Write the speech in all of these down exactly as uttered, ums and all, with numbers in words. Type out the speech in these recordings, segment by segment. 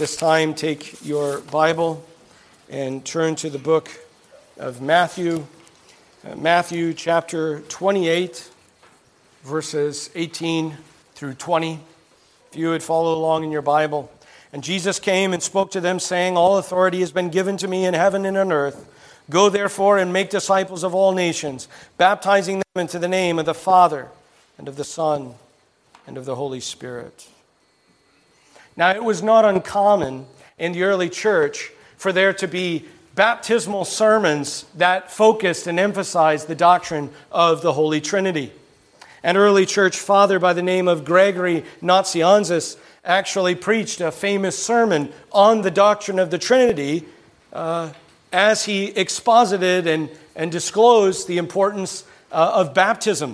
this time, take your Bible and turn to the book of Matthew, uh, Matthew chapter twenty-eight, verses eighteen through twenty. If you would follow along in your Bible. And Jesus came and spoke to them, saying, "All authority has been given to me in heaven and on earth. Go therefore and make disciples of all nations, baptizing them into the name of the Father and of the Son and of the Holy Spirit." Now, it was not uncommon in the early church for there to be baptismal sermons that focused and emphasized the doctrine of the Holy Trinity. An early church father by the name of Gregory Nazianzus actually preached a famous sermon on the doctrine of the Trinity uh, as he exposited and, and disclosed the importance uh, of baptism.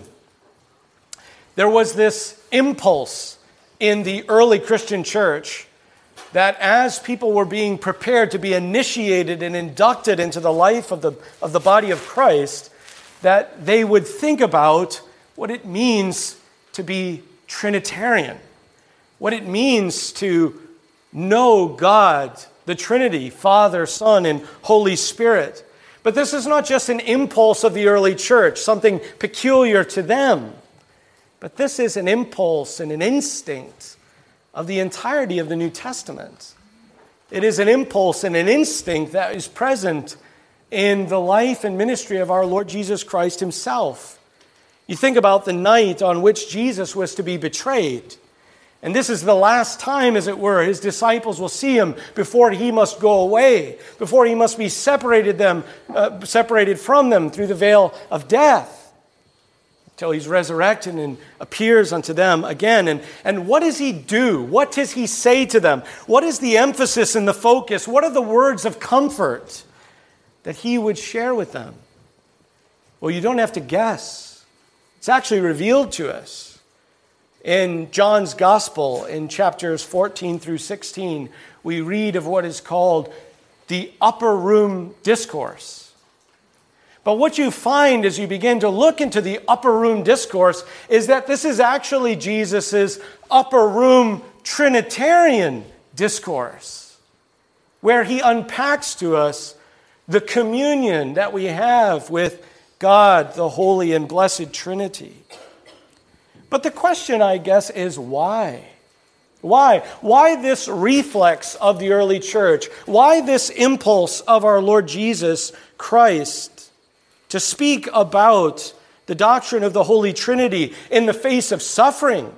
There was this impulse in the early Christian church that as people were being prepared to be initiated and inducted into the life of the, of the body of Christ, that they would think about what it means to be Trinitarian, what it means to know God, the Trinity, Father, Son, and Holy Spirit. But this is not just an impulse of the early church, something peculiar to them, but this is an impulse and an instinct of the entirety of the New Testament. It is an impulse and an instinct that is present in the life and ministry of our Lord Jesus Christ himself. You think about the night on which Jesus was to be betrayed. And this is the last time, as it were, his disciples will see him before he must go away, before he must be separated them, uh, separated from them through the veil of death, until he's resurrected and appears unto them again. And, and what does he do? What does he say to them? What is the emphasis and the focus? What are the words of comfort that he would share with them? Well, you don't have to guess. It's actually revealed to us. In John's Gospel, in chapters fourteen through sixteen, we read of what is called the upper room discourse. But what you find as you begin to look into the upper room discourse is that this is actually Jesus' upper room Trinitarian discourse, where he unpacks to us the communion that we have with God, the Holy and Blessed Trinity. But the question, I guess, is why? Why? Why this reflex of the early church? Why this impulse of our Lord Jesus Christ to speak about the doctrine of the Holy Trinity in the face of suffering,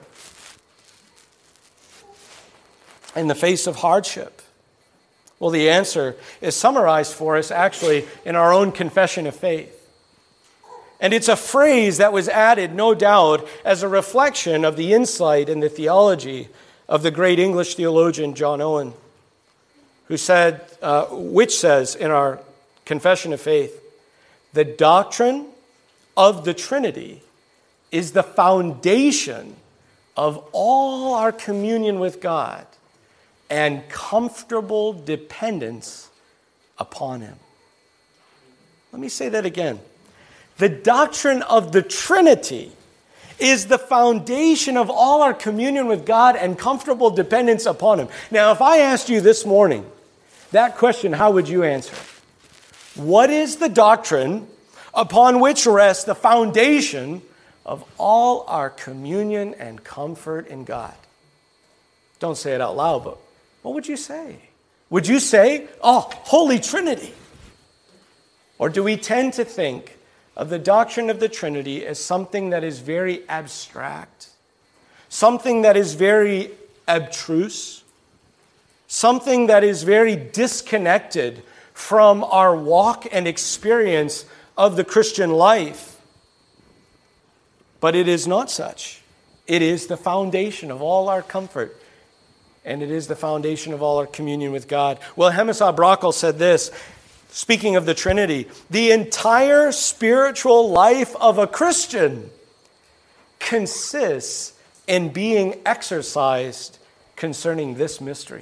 in the face of hardship? Well, the answer is summarized for us actually in our own confession of faith. And it's a phrase that was added, no doubt, as a reflection of the insight and the theology of the great English theologian John Owen, who said, uh, which says in our confession of faith, "The doctrine of the Trinity is the foundation of all our communion with God and comfortable dependence upon him." Let me say that again. The doctrine of the Trinity is the foundation of all our communion with God and comfortable dependence upon him. Now, if I asked you this morning that question, how would you answer? What is the doctrine upon which rests the foundation of all our communion and comfort in God? Don't say it out loud, but what would you say? Would you say, oh, Holy Trinity? Or do we tend to think of the doctrine of the Trinity as something that is very abstract, something that is very abstruse, something that is very disconnected from our walk and experience of the Christian life? But it is not such. It is the foundation of all our comfort, and it is the foundation of all our communion with God. Well, Hemisaw Brockle said this, speaking of the Trinity: "The entire spiritual life of a Christian consists in being exercised concerning this mystery."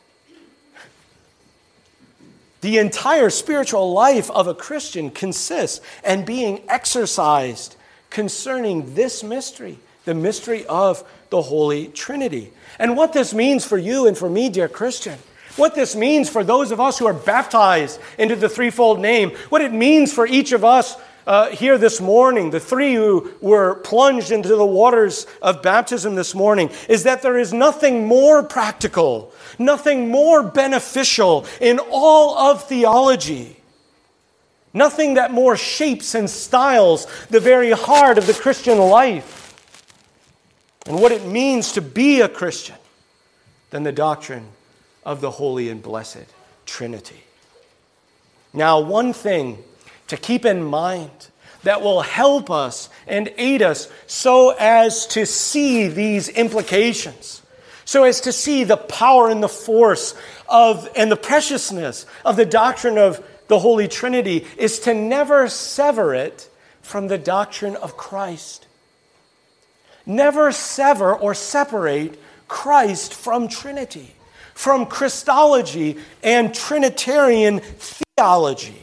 The entire spiritual life of a Christian consists in being exercised concerning this mystery, the mystery of the Holy Trinity. And what this means for you and for me, dear Christian, what this means for those of us who are baptized into the threefold name, what it means for each of us uh, here this morning, the three who were plunged into the waters of baptism this morning, is that there is nothing more practical, nothing more beneficial in all of theology, nothing that more shapes and styles the very heart of the Christian life and what it means to be a Christian than the doctrine of the Holy and Blessed Trinity. Now, one thing to keep in mind that will help us and aid us so as to see these implications, so as to see the power and the force of and the preciousness of the doctrine of the Holy Trinity, is to never sever it from the doctrine of Christ. Never sever or separate Christ from Trinity, from Christology and Trinitarian theology.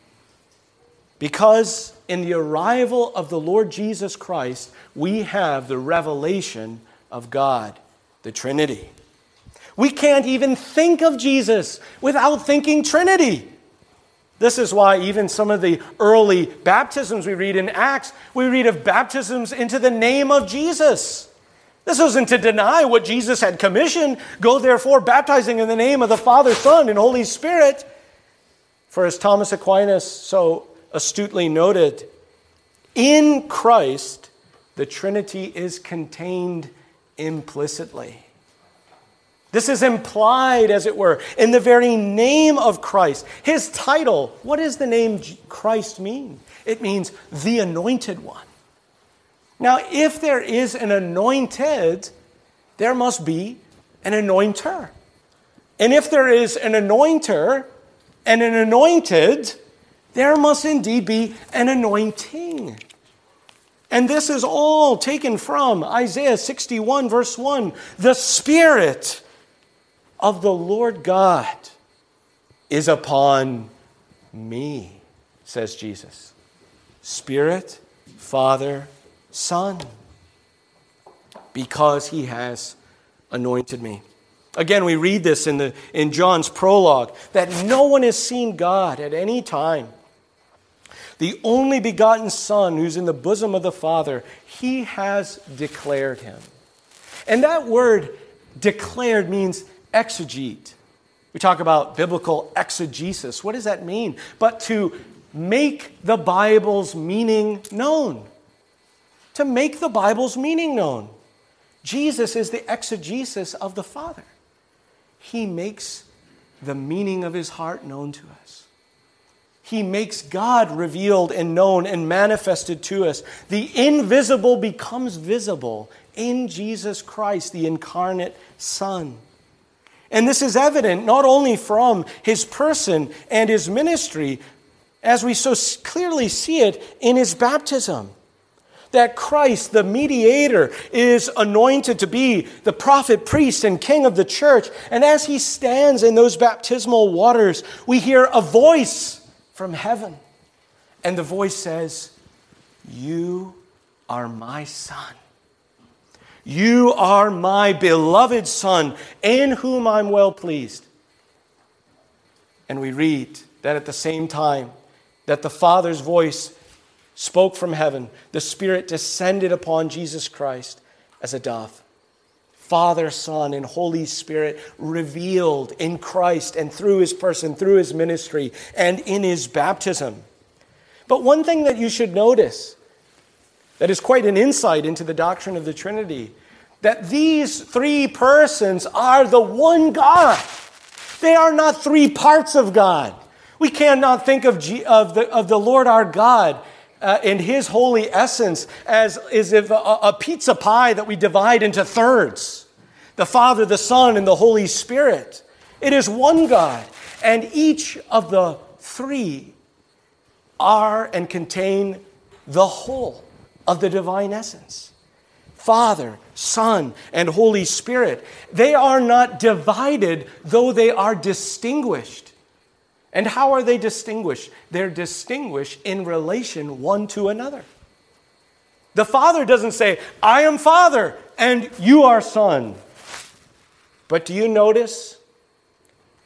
Because in the arrival of the Lord Jesus Christ, we have the revelation of God, the Trinity. We can't even think of Jesus without thinking Trinity. This is why even some of the early baptisms we read in Acts, we read of baptisms into the name of Jesus. This wasn't to deny what Jesus had commissioned. Go therefore baptizing in the name of the Father, Son, and Holy Spirit. For as Thomas Aquinas so astutely noted, in Christ the Trinity is contained implicitly. This is implied, as it were, in the very name of Christ. His title, what does the name Christ mean? It means the Anointed One. Now, if there is an anointed, there must be an anointer. And if there is an anointer and an anointed, there must indeed be an anointing. And this is all taken from Isaiah sixty-one, verse one. The Spirit of the Lord God is upon me, says Jesus. Spirit, Father, Son, because he has anointed me. Again, we read this in the in John's prologue, that no one has seen God at any time. The only begotten Son who's in the bosom of the Father, he has declared him. And that word declared means exegete. We talk about biblical exegesis. What does that mean? But to make the Bible's meaning known. To make the Bible's meaning known. Jesus is the exegesis of the Father. He makes the meaning of his heart known to us. He makes God revealed and known and manifested to us. The invisible becomes visible in Jesus Christ, the incarnate Son. And this is evident not only from his person and his ministry, as we so clearly see it in his baptism. That Christ, the mediator, is anointed to be the prophet, priest, and king of the church. And as he stands in those baptismal waters, we hear a voice from heaven. And the voice says, "You are my Son. You are my beloved Son, in whom I'm well pleased." And we read that at the same time that the Father's voice spoke from heaven, the Spirit descended upon Jesus Christ as a dove. Father, Son, and Holy Spirit revealed in Christ and through his person, through his ministry, and in his baptism. But one thing that you should notice that is quite an insight into the doctrine of the Trinity, that these three persons are the one God. They are not three parts of God. We cannot think of, G- of, the, of the Lord our God Uh, in his holy essence as, as if a, a pizza pie that we divide into thirds. The Father, the Son, and the Holy Spirit. It is one God. And each of the three are and contain the whole of the divine essence. Father, Son, and Holy Spirit. They are not divided, though they are distinguished. And how are they distinguished? They're distinguished in relation one to another. The Father doesn't say, "I am Father and you are Son." But do you notice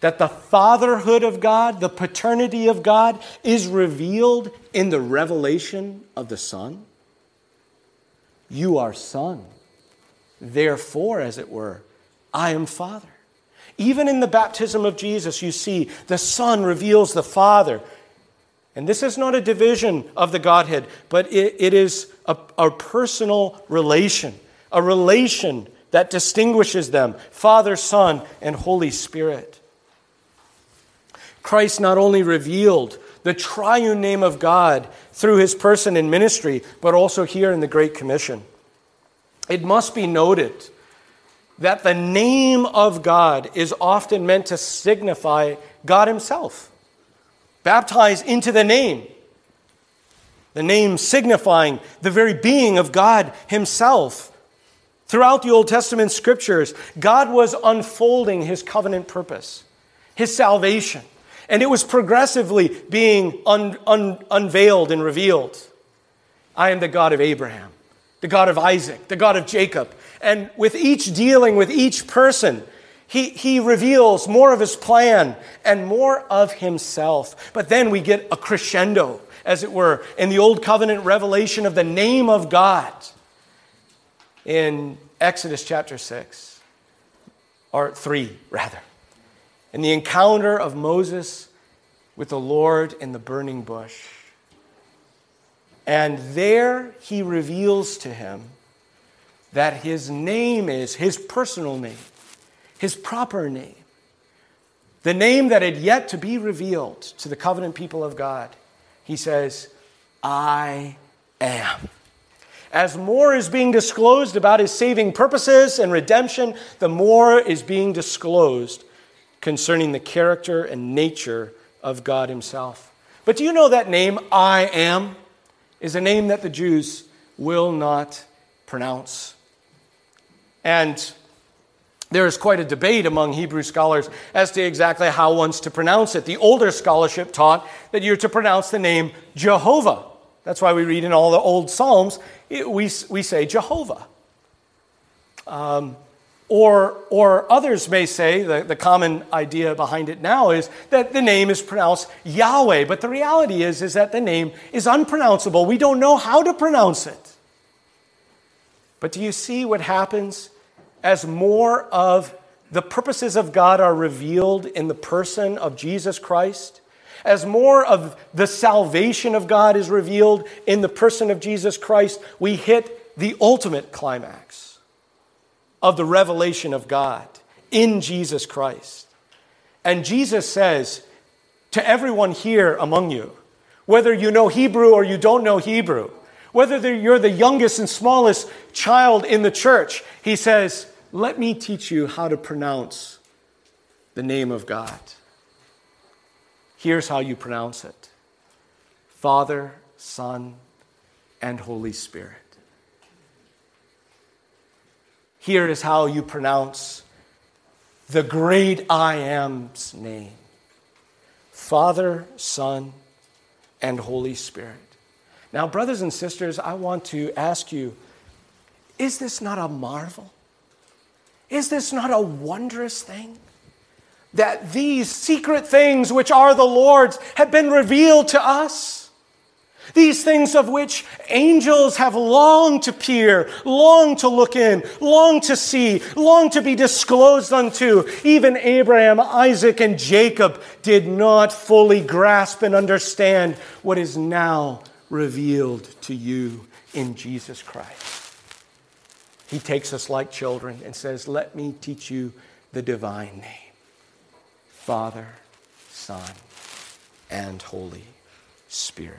that the fatherhood of God, the paternity of God, is revealed in the revelation of the Son? You are Son. Therefore, as it were, I am Father. Even in the baptism of Jesus, you see the Son reveals the Father. And this is not a division of the Godhead, but it, it is a, a personal relation, a relation that distinguishes them, Father, Son, and Holy Spirit. Christ not only revealed the triune name of God through his person and ministry, but also here in the Great Commission. It must be noted that the name of God is often meant to signify God himself. Baptized into the name. The name signifying the very being of God himself. Throughout the Old Testament scriptures, God was unfolding his covenant purpose, his salvation. And it was progressively being un, un, unveiled and revealed. I am the God of Abraham, the God of Isaac, the God of Jacob. And with each dealing with each person, he, he reveals more of his plan and more of himself. But then we get a crescendo, as it were, in the Old Covenant revelation of the name of God in Exodus chapter six, or three, rather. In the encounter of Moses with the Lord in the burning bush. And there he reveals to him that his name is his personal name, his proper name, the name that had yet to be revealed to the covenant people of God. He says, I am. As more is being disclosed about his saving purposes and redemption, the more is being disclosed concerning the character and nature of God himself. But do you know that name, I am, is a name that the Jews will not pronounce? And there is quite a debate among Hebrew scholars as to exactly how one's to pronounce it. The older scholarship taught that you're to pronounce the name Jehovah. That's why we read in all the old Psalms, we, we say Jehovah. Um, Or, or others may say, the, the common idea behind it now is that the name is pronounced Yahweh. But the reality is, is that the name is unpronounceable. We don't know how to pronounce it. But do you see what happens as more of the purposes of God are revealed in the person of Jesus Christ? As more of the salvation of God is revealed in the person of Jesus Christ, we hit the ultimate climax of the revelation of God in Jesus Christ. And Jesus says to everyone here among you, whether you know Hebrew or you don't know Hebrew, whether you're the youngest and smallest child in the church, he says, let me teach you how to pronounce the name of God. Here's how you pronounce it. Father, Son, and Holy Spirit. Here is how you pronounce the great I Am's name. Father, Son, and Holy Spirit. Now, brothers and sisters, I want to ask you, is this not a marvel? Is this not a wondrous thing? That these secret things which are the Lord's have been revealed to us. These things of which angels have longed to peer, longed to look in, longed to see, longed to be disclosed unto. Even Abraham, Isaac, and Jacob did not fully grasp and understand what is now revealed to you in Jesus Christ. He takes us like children and says, let me teach you the divine name. Father, Son, and Holy Spirit.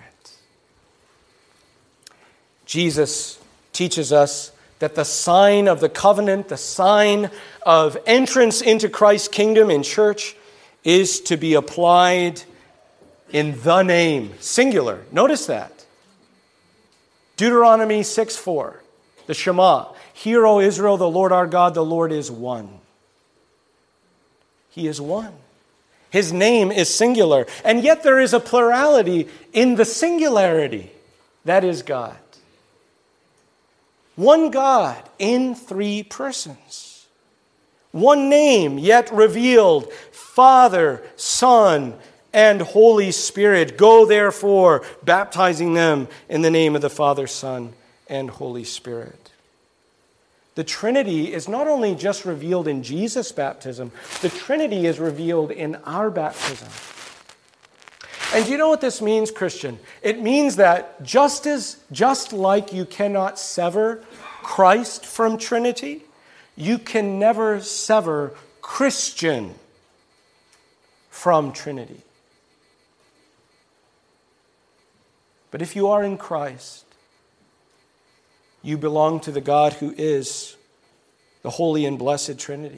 Jesus teaches us that the sign of the covenant, the sign of entrance into Christ's kingdom in church, is to be applied in the name, singular. Notice that. Deuteronomy six four, the Shema. Hear, O Israel, the Lord our God, the Lord is one. He is one. His name is singular. And yet there is a plurality in the singularity. That is God. One God in three persons. one name, yet revealed, Father, Son, and Holy Spirit. Go therefore, baptizing them in the name of the Father, Son, and Holy Spirit. The Trinity is not only just revealed in Jesus' baptism, the Trinity is revealed in our baptism. And do you know what this means, Christian? It means that just as, just like you cannot sever Christ from Trinity, you can never sever Christian from Trinity. But if you are in Christ, you belong to the God who is the Holy and Blessed Trinity.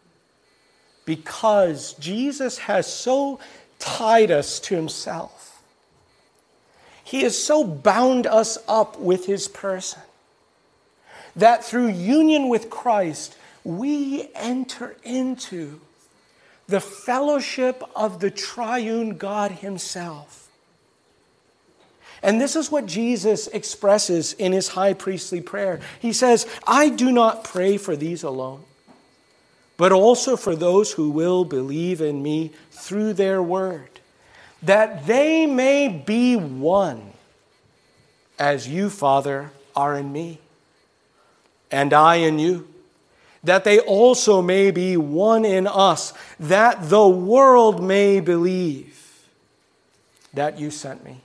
Because Jesus has so tied us to himself. He has so bound us up with his person that through union with Christ, we enter into the fellowship of the triune God himself. And this is what Jesus expresses in his high priestly prayer. He says, I do not pray for these alone, but also for those who will believe in me through their word, that they may be one, as you, Father, are in me, and I in you, that they also may be one in us, that the world may believe that you sent me.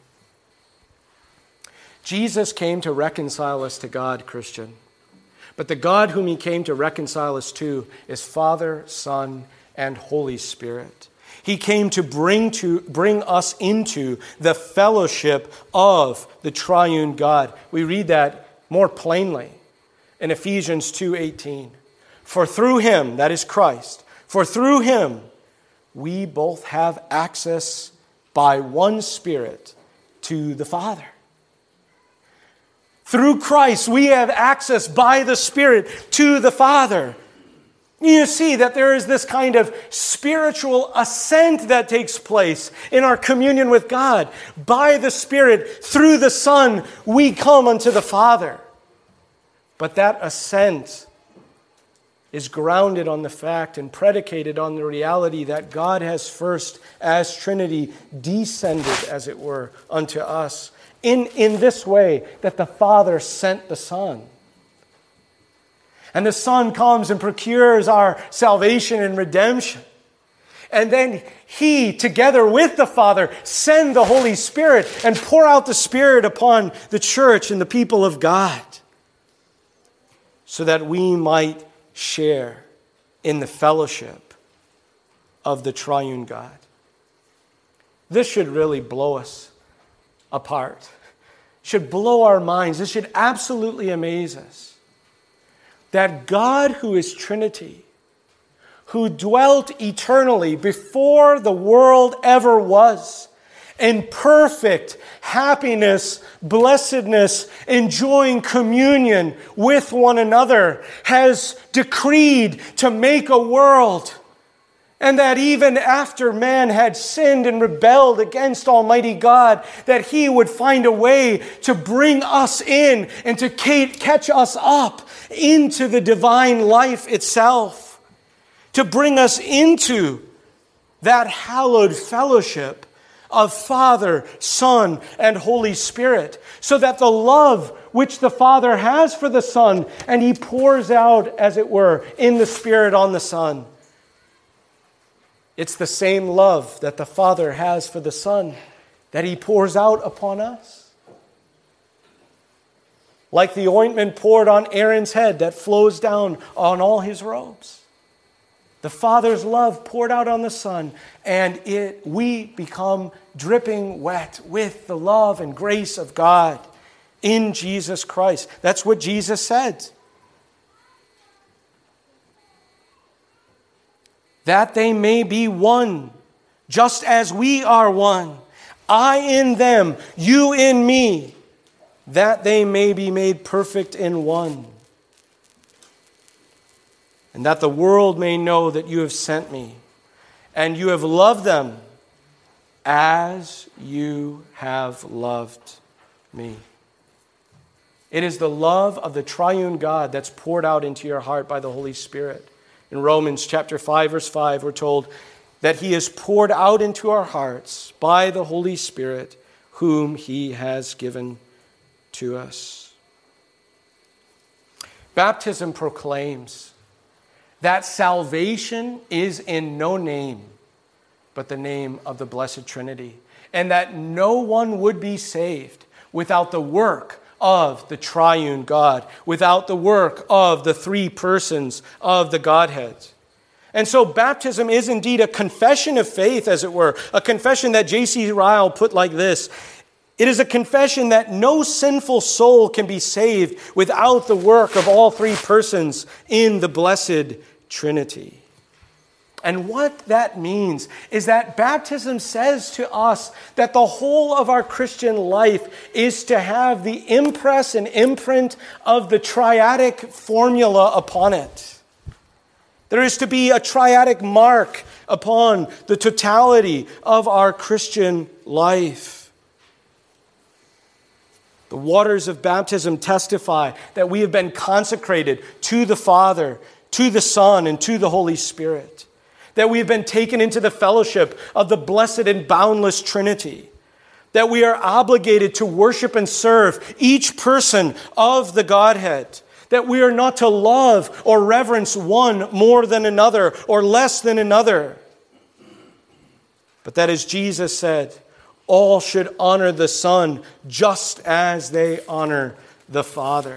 Jesus came to reconcile us to God, Christian. But the God whom he came to reconcile us to is Father, Son, and Holy Spirit. He came to bring to bring us into the fellowship of the triune God. We read that more plainly in Ephesians two eighteen. For through him, that is Christ, for through him we both have access by one Spirit to the Father. Through Christ, we have access by the Spirit to the Father. You see that there is this kind of spiritual ascent that takes place in our communion with God. By the Spirit, through the Son, we come unto the Father. But that ascent is grounded on the fact and predicated on the reality that God has first, as Trinity, descended, as it were, unto us. In, in this way, that the Father sent the Son. And the Son comes and procures our salvation and redemption. And then he, together with the Father, send the Holy Spirit and pour out the Spirit upon the church and the people of God, so that we might share in the fellowship of the triune God. This should really blow us apart. Should blow our minds. This should absolutely amaze us. That God, who is Trinity, who dwelt eternally before the world ever was, in perfect happiness, blessedness, enjoying communion with one another, has decreed to make a world. And that even after man had sinned and rebelled against Almighty God, that he would find a way to bring us in and to catch us up into the divine life itself. To bring us into that hallowed fellowship of Father, Son, and Holy Spirit. So that the love which the Father has for the Son, and he pours out, as it were, in the Spirit on the Son. It's the same love that the Father has for the Son that he pours out upon us. Like the ointment poured on Aaron's head that flows down on all his robes. The Father's love poured out on the Son, and it we become dripping wet with the love and grace of God in Jesus Christ. That's what Jesus said. That they may be one, just as we are one. I in them, you in me, that they may be made perfect in one. And that the world may know that you have sent me, and you have loved them as you have loved me. It is the love of the triune God that's poured out into your heart by the Holy Spirit. In Romans chapter five, verse five, we're told that he is poured out into our hearts by the Holy Spirit, whom he has given to us. Baptism proclaims that salvation is in no name but the name of the Blessed Trinity, and that no one would be saved without the work of the triune God, without the work of the three persons of the Godhead. And so baptism is indeed a confession of faith, as it were, a confession that J C Ryle put like this: it is a confession that no sinful soul can be saved without the work of all three persons in the Blessed Trinity. And what that means is that baptism says to us that the whole of our Christian life is to have the impress and imprint of the triadic formula upon it. There is to be a triadic mark upon the totality of our Christian life. The waters of baptism testify that we have been consecrated to the Father, to the Son, and to the Holy Spirit. That we have been taken into the fellowship of the blessed and boundless Trinity. That we are obligated to worship and serve each person of the Godhead. That we are not to love or reverence one more than another or less than another. But that, as Jesus said, all should honor the Son just as they honor the Father.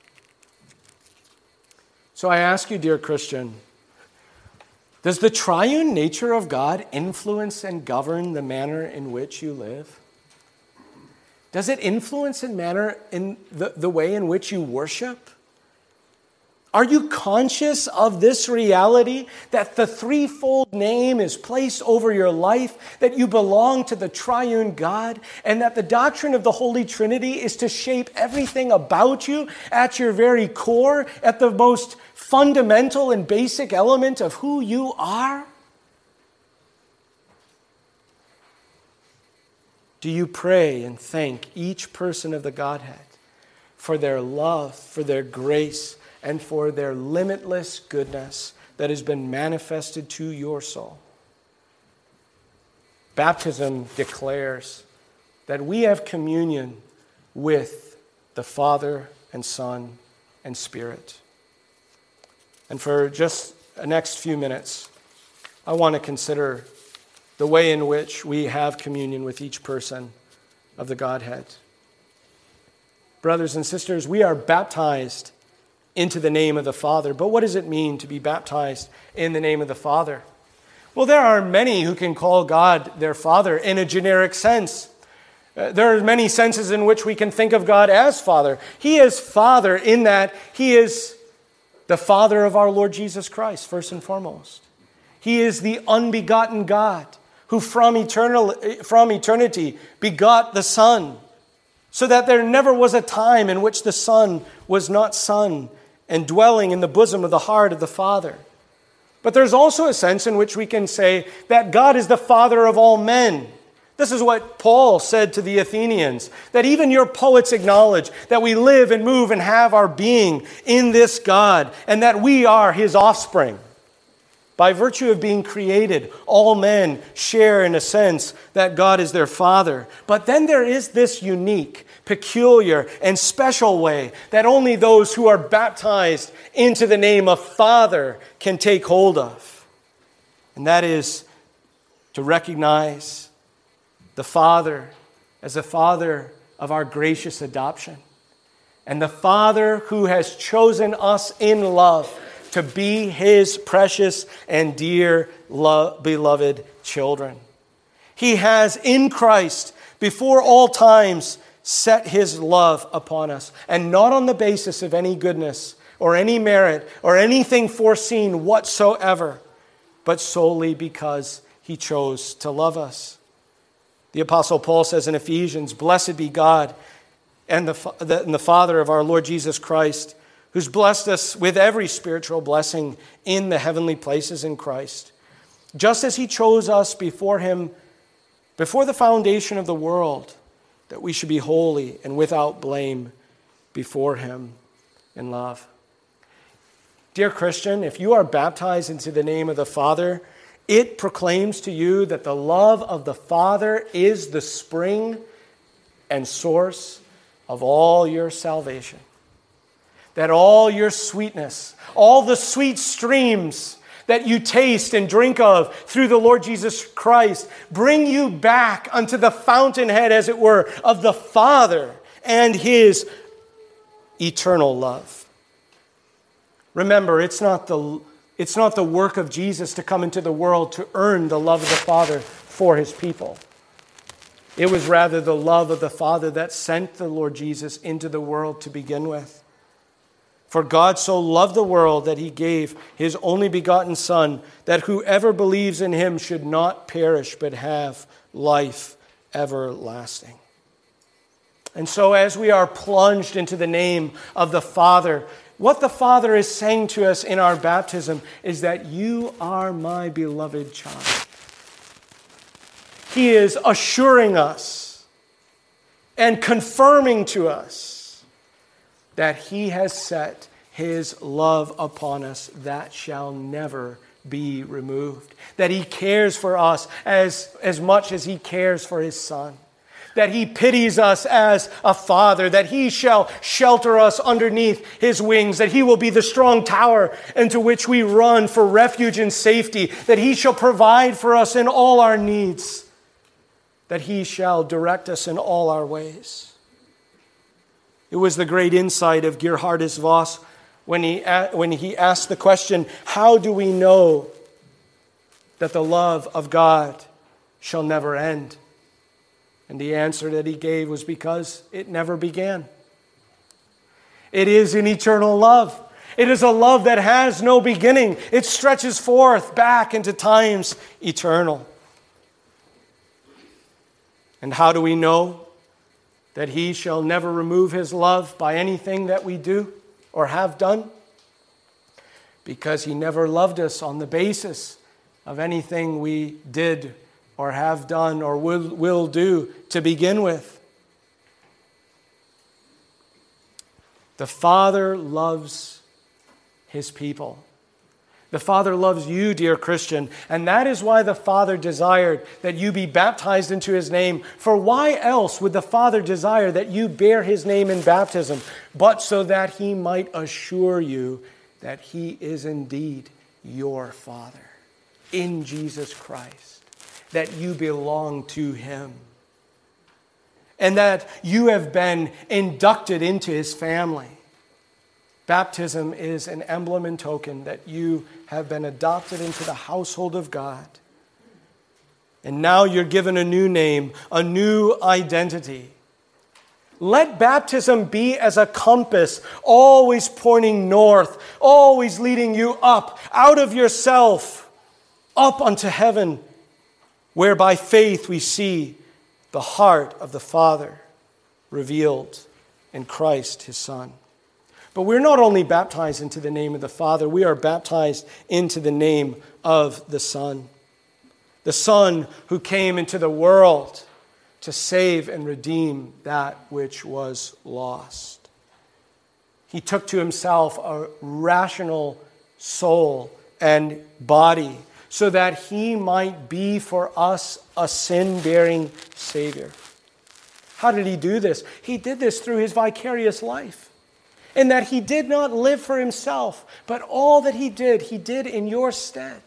So I ask you, dear Christian, does the triune nature of God influence and govern the manner in which you live? Does it influence and manner in the, the way in which you worship? Are you conscious of this reality, that the threefold name is placed over your life, that you belong to the triune God, and that the doctrine of the Holy Trinity is to shape everything about you at your very core, at the most fundamental and basic element of who you are? Do you pray and thank each person of the Godhead for their love, for their grace, and for their limitless goodness that has been manifested to your soul? Baptism declares that we have communion with the Father and Son and Spirit. And for just the next few minutes, I want to consider the way in which we have communion with each person of the Godhead. Brothers and sisters, we are baptized into the name of the Father. But what does it mean to be baptized in the name of the Father? Well, there are many who can call God their Father in a generic sense. Uh, there are many senses in which we can think of God as Father. He is Father in that He is the Father of our Lord Jesus Christ, first and foremost. He is the unbegotten God who from eternal, from eternity begot the Son, so that there never was a time in which the Son was not Son and dwelling in the bosom of the heart of the Father. But there's also a sense in which we can say that God is the Father of all men. This is what Paul said to the Athenians, that even your poets acknowledge that we live and move and have our being in this God, and that we are His offspring. By virtue of being created, all men share in a sense that God is their Father. But then there is this unique, peculiar, and special way that only those who are baptized into the name of Father can take hold of. And that is to recognize the Father as the Father of our gracious adoption, and the Father who has chosen us in love to be His precious and dear lo- beloved children. He has in Christ before all times set His love upon us, and not on the basis of any goodness or any merit or anything foreseen whatsoever, but solely because He chose to love us. The Apostle Paul says in Ephesians, "Blessed be God and the, the, and the Father of our Lord Jesus Christ, who's blessed us with every spiritual blessing in the heavenly places in Christ, just as He chose us before Him, before the foundation of the world, that we should be holy and without blame before Him in love." Dear Christian, if you are baptized into the name of the Father, it proclaims to you that the love of the Father is the spring and source of all your salvation. That all your sweetness, all the sweet streams that you taste and drink of through the Lord Jesus Christ bring you back unto the fountainhead, as it were, of the Father and His eternal love. Remember, it's not the, it's not the work of Jesus to come into the world to earn the love of the Father for His people. It was rather the love of the Father that sent the Lord Jesus into the world to begin with. For God so loved the world that He gave His only begotten Son, that whoever believes in Him should not perish but have life everlasting. And so as we are plunged into the name of the Father, what the Father is saying to us in our baptism is that you are my beloved child. He is assuring us and confirming to us that He has set His love upon us that shall never be removed. That He cares for us as, as much as He cares for His Son. That He pities us as a father. That He shall shelter us underneath His wings. That He will be the strong tower into which we run for refuge and safety. That He shall provide for us in all our needs. That He shall direct us in all our ways. It was the great insight of Geerhardus Vos when he, when he asked the question, how do we know that the love of God shall never end? And the answer that he gave was because it never began. It is an eternal love. It is a love that has no beginning. It stretches forth back into times eternal. And how do we know that He shall never remove His love by anything that we do or have done? Because He never loved us on the basis of anything we did or have done or will, will do to begin with. The Father loves His people. The Father loves you, dear Christian, and that is why the Father desired that you be baptized into His name. For why else would the Father desire that you bear His name in baptism, but so that He might assure you that He is indeed your Father in Jesus Christ, that you belong to Him, and that you have been inducted into His family. Baptism is an emblem and token that you have been adopted into the household of God. And now you're given a new name, a new identity. Let baptism be as a compass, always pointing north, always leading you up, out of yourself, up unto heaven, where by faith we see the heart of the Father revealed in Christ, His Son. But we're not only baptized into the name of the Father, we are baptized into the name of the Son. The Son who came into the world to save and redeem that which was lost. He took to Himself a rational soul and body so that He might be for us a sin-bearing Savior. How did He do this? He did this through His vicarious life. In that He did not live for Himself, but all that He did, He did in your stead.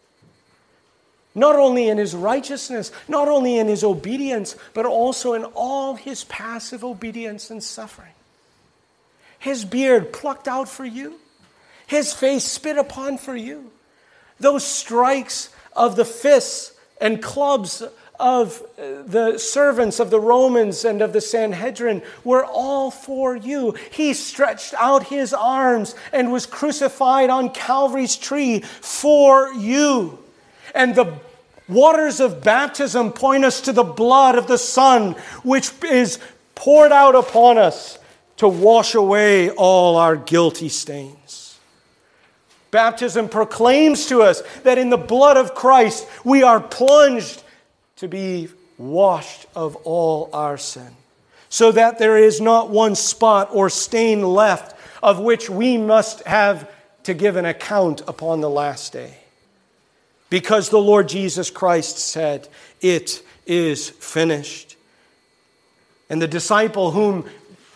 Not only in His righteousness, not only in His obedience, but also in all His passive obedience and suffering. His beard plucked out for you. His face spit upon for you. Those strikes of the fists and clubs of the servants of the Romans and of the Sanhedrin were all for you. He stretched out His arms and was crucified on Calvary's tree for you. And the waters of baptism point us to the blood of the Son, which is poured out upon us to wash away all our guilty stains. Baptism proclaims to us that in the blood of Christ we are plunged to be washed of all our sin, so that there is not one spot or stain left of which we must have to give an account upon the last day. Because the Lord Jesus Christ said, "It is finished." And the disciple whom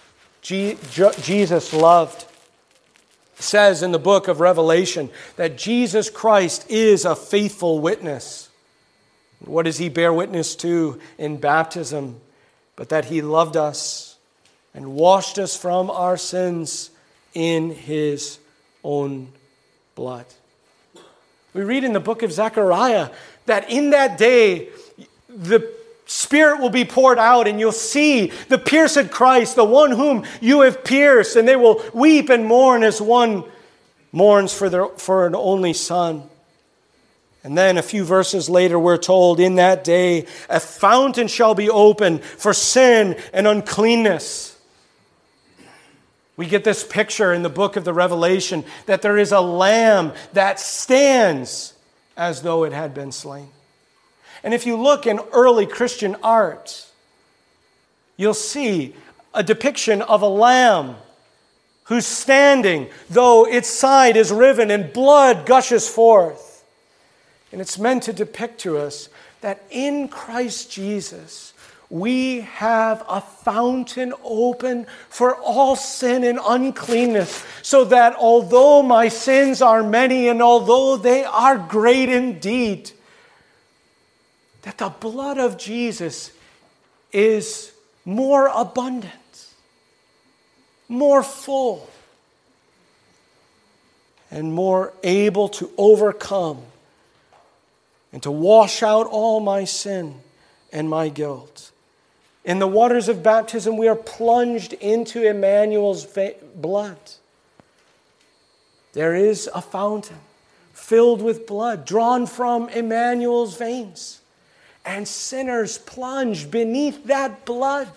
Jesus loved says in the book of Revelation that Jesus Christ is a faithful witness. What does he bear witness to in baptism? But that he loved us and washed us from our sins in his own blood. We read in the book of Zechariah that in that day the Spirit will be poured out, and you'll see the pierced Christ, the one whom you have pierced, and they will weep and mourn as one mourns for their for an only son. And then a few verses later we're told, in that day a fountain shall be opened for sin and uncleanness. We get this picture in the book of the Revelation that there is a lamb that stands as though it had been slain. And if you look in early Christian art, you'll see a depiction of a lamb who's standing, though its side is riven and blood gushes forth. And it's meant to depict to us that in Christ Jesus, we have a fountain open for all sin and uncleanness, so that although my sins are many and although they are great indeed, that the blood of Jesus is more abundant, more full, and more able to overcome and to wash out all my sin and my guilt. In the waters of baptism, we are plunged into Emmanuel's blood. There is a fountain filled with blood drawn from Emmanuel's veins. And sinners plunge beneath that blood,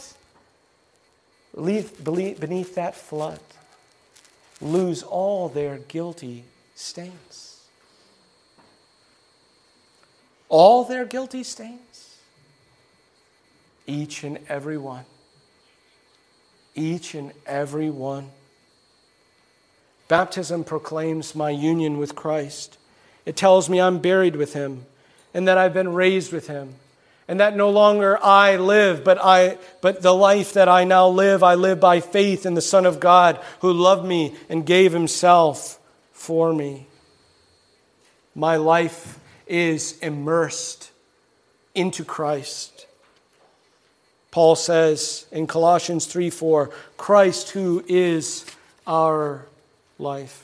beneath that flood, lose all their guilty stains. All their guilty stains. Each and every one. Each and every one. Baptism proclaims my union with Christ. It tells me I'm buried with him, and that I've been raised with him, and that no longer I live, but I, but the life that I now live, I live by faith in the Son of God who loved me and gave himself for me. My life is immersed into Christ. Paul says in Colossians three four, Christ who is our life.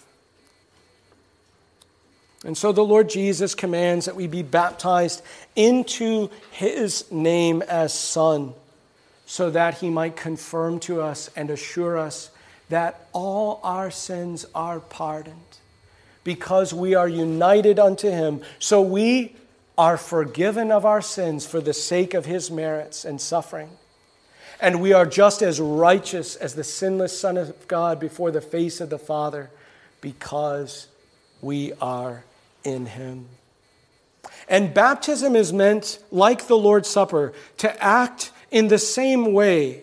And so the Lord Jesus commands that we be baptized into his name as Son, so that he might confirm to us and assure us that all our sins are pardoned, because we are united unto him. So we are forgiven of our sins for the sake of his merits and suffering. And we are just as righteous as the sinless Son of God before the face of the Father, because we are in him. And baptism is meant, like the Lord's Supper, to act in the same way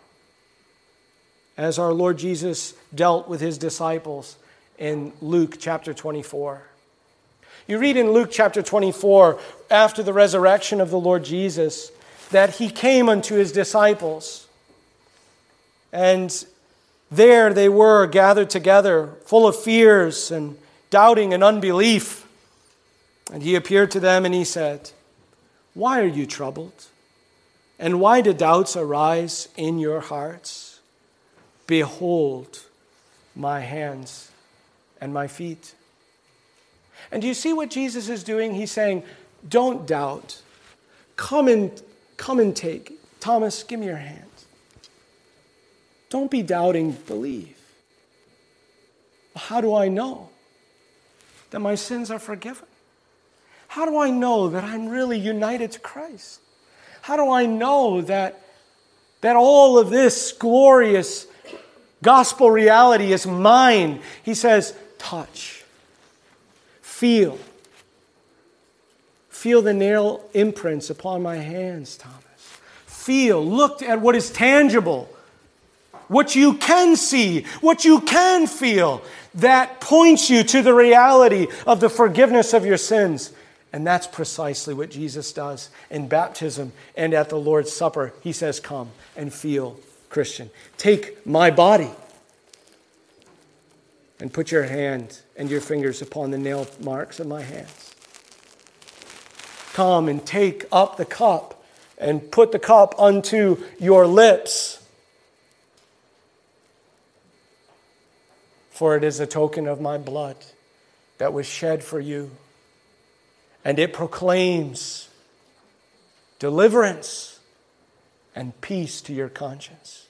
as our Lord Jesus dealt with his disciples in Luke chapter twenty-four. You read in Luke chapter twenty-four, after the resurrection of the Lord Jesus, that he came unto his disciples. And there they were gathered together, full of fears and doubting and unbelief. And he appeared to them and he said, "Why are you troubled? And why do doubts arise in your hearts? Behold my hands and my feet." And do you see what Jesus is doing? He's saying, don't doubt. Come and, come and take. Thomas, give me your hand. Don't be doubting, believe. How do I know that my sins are forgiven? How do I know that I'm really united to Christ? How do I know that, that all of this glorious gospel reality is mine? He says, touch, feel. Feel the nail imprints upon my hands, Thomas. Feel, look at what is tangible. what you can see, what you can feel, that points you to the reality of the forgiveness of your sins. And that's precisely what Jesus does in baptism and at the Lord's Supper. He says, come and feel, Christian. Take my body and put your hand and your fingers upon the nail marks of my hands. Come and take up the cup and put the cup unto your lips. For it is a token of my blood that was shed for you. And it proclaims deliverance and peace to your conscience.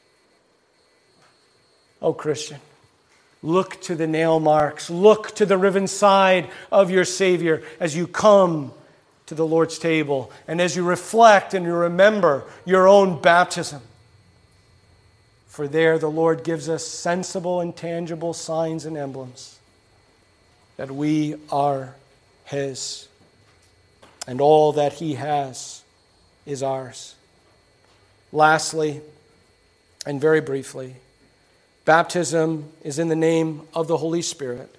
Oh, Christian, look to the nail marks. Look to the riven side of your Savior as you come to the Lord's table and as you reflect and you remember your own baptism. For there the Lord gives us sensible and tangible signs and emblems that we are His. And all that He has is ours. Lastly, and very briefly, baptism is in the name of the Holy Spirit.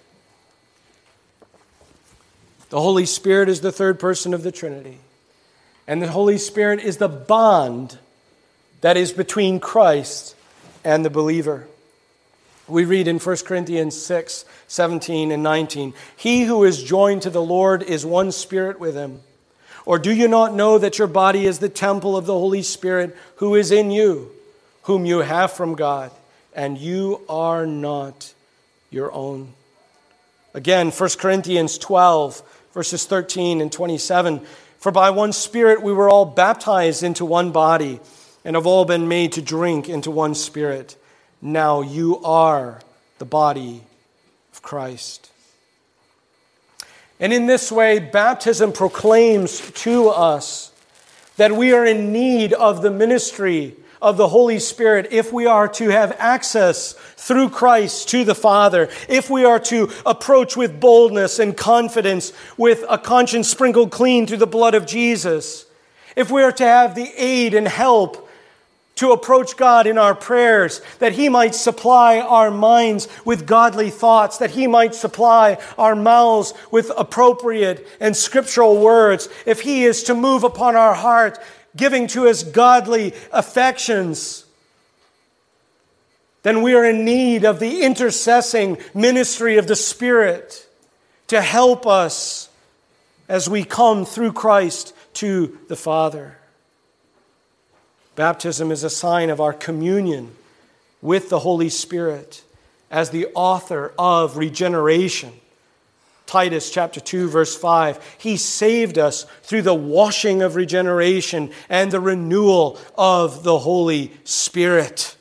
The Holy Spirit is the third person of the Trinity. And the Holy Spirit is the bond that is between Christ and the believer. We read in First Corinthians six, seventeen and nineteen, he who is joined to the Lord is one spirit with Him. Or do you not know that your body is the temple of the Holy Spirit who is in you, whom you have from God, and you are not your own? Again, First Corinthians twelve, verses thirteen and twenty-seven, for by one Spirit we were all baptized into one body, and have all been made to drink into one Spirit. Now you are the body of Christ. And in this way, baptism proclaims to us that we are in need of the ministry of the Holy Spirit if we are to have access through Christ to the Father, if we are to approach with boldness and confidence with a conscience sprinkled clean through the blood of Jesus, if we are to have the aid and help to approach God in our prayers, that He might supply our minds with godly thoughts, that He might supply our mouths with appropriate and scriptural words, if He is to move upon our heart, giving to us godly affections, then we are in need of the intercessing ministry of the Spirit to help us as we come through Christ to the Father. Baptism is a sign of our communion with the Holy Spirit as the author of regeneration. Titus chapter two, verse five, He saved us through the washing of regeneration and the renewal of the Holy Spirit.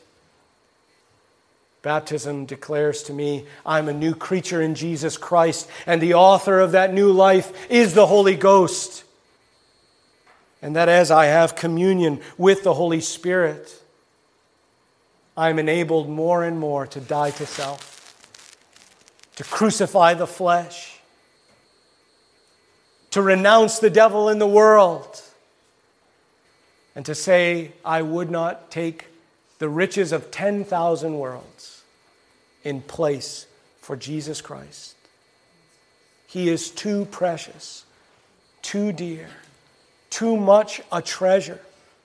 Baptism declares to me, I'm a new creature in Jesus Christ, and the author of that new life is the Holy Ghost. And that as I have communion with the Holy Spirit, I'm enabled more and more to die to self, to crucify the flesh, to renounce the devil in the world, and to say, I would not take the riches of ten thousand worlds in place for Jesus Christ. He is too precious, too dear, too much a treasure.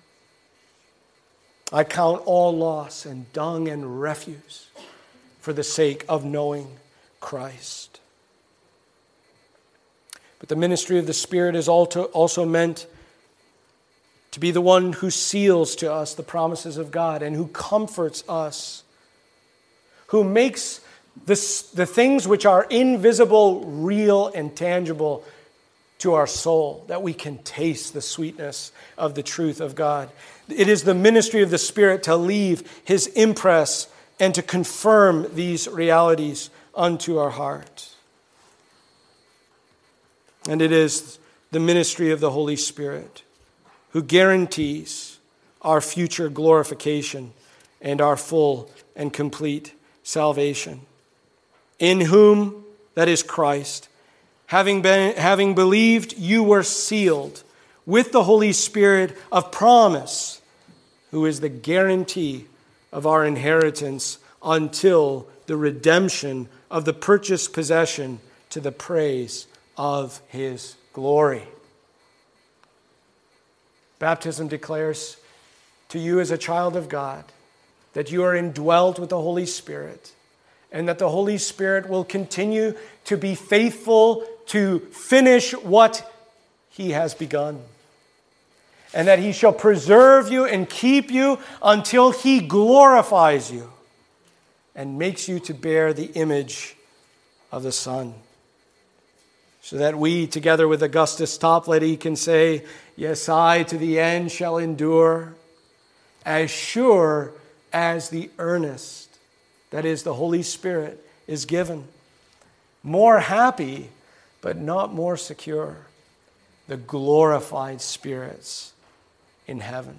I count all loss and dung and refuse for the sake of knowing Christ. But the ministry of the Spirit is also meant to be the one who seals to us the promises of God and who comforts us, who makes this, the things which are invisible, real, and tangible to our soul, that we can taste the sweetness of the truth of God. It is the ministry of the Spirit to leave His impress and to confirm these realities unto our heart. And it is the ministry of the Holy Spirit who guarantees our future glorification and our full and complete salvation. In whom, that is Christ, Having been, having believed, you were sealed with the Holy Spirit of promise, who is the guarantee of our inheritance until the redemption of the purchased possession to the praise of his glory. Baptism declares to you as a child of God that you are indwelt with the Holy Spirit, and that the Holy Spirit will continue to be faithful to finish what he has begun. And that he shall preserve you and keep you until he glorifies you and makes you to bear the image of the Son. So that we, together with Augustus Toplady, can say, yes, I to the end shall endure, as sure as the earnest, that is, the Holy Spirit, is given. More happy, but not more secure, the glorified spirits in heaven.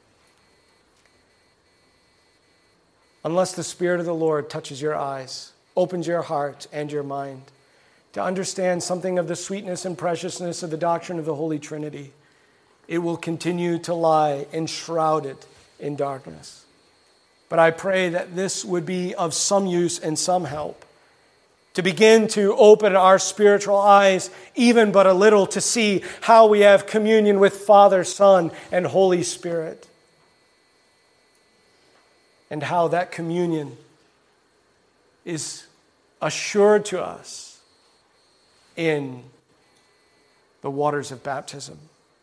Unless the Spirit of the Lord touches your eyes, opens your heart and your mind to understand something of the sweetness and preciousness of the doctrine of the Holy Trinity, it will continue to lie enshrouded in darkness. But I pray that this would be of some use and some help to begin to open our spiritual eyes even but a little to see how we have communion with Father, Son, and Holy Spirit, and how that communion is assured to us in the waters of baptism.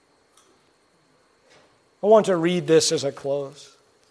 I want to read this as I close.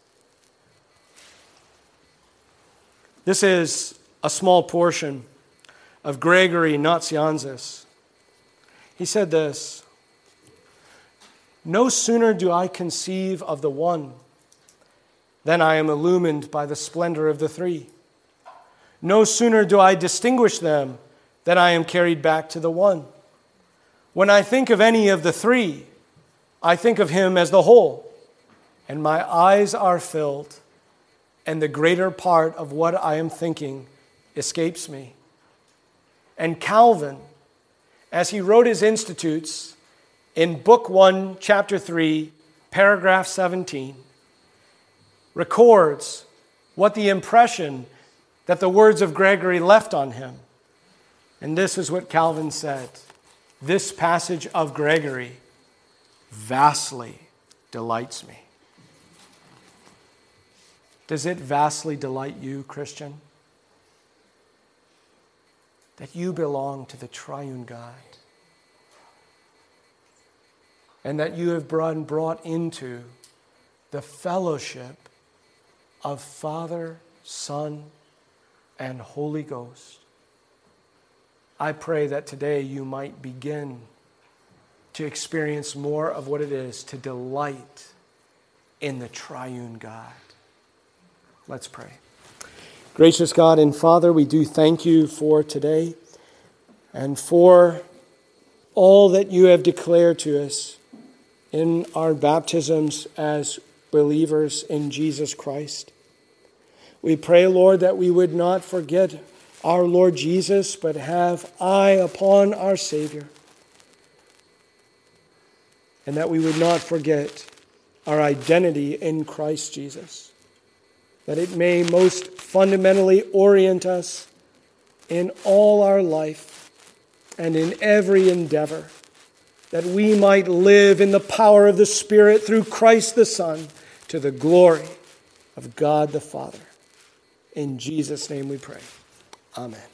This is a small portion of Gregory Nazianzus. He said this: "No sooner do I conceive of the one than I am illumined by the splendor of the three. No sooner do I distinguish them than I am carried back to the one. When I think of any of the three, I think of him as the whole, and my eyes are filled, and the greater part of what I am thinking escapes me." And Calvin, as he wrote his Institutes in Book one, Chapter three, Paragraph seventeen, records what the impression that the words of Gregory left on him. And this is what Calvin said: "This passage of Gregory vastly delights me." Does it vastly delight you, Christian? That you belong to the triune God, and that you have been brought into the fellowship of Father, Son, and Holy Ghost. I pray that today you might begin to experience more of what it is to delight in the triune God. Let's pray. Gracious God and Father, we do thank you for today and for all that you have declared to us in our baptisms as believers in Jesus Christ. We pray, Lord, that we would not forget our Lord Jesus, but have eye upon our Savior, and that we would not forget our identity in Christ Jesus, that it may most fundamentally orient us in all our life and in every endeavor, that we might live in the power of the Spirit through Christ the Son to the glory of God the Father. In Jesus' name we pray. Amen.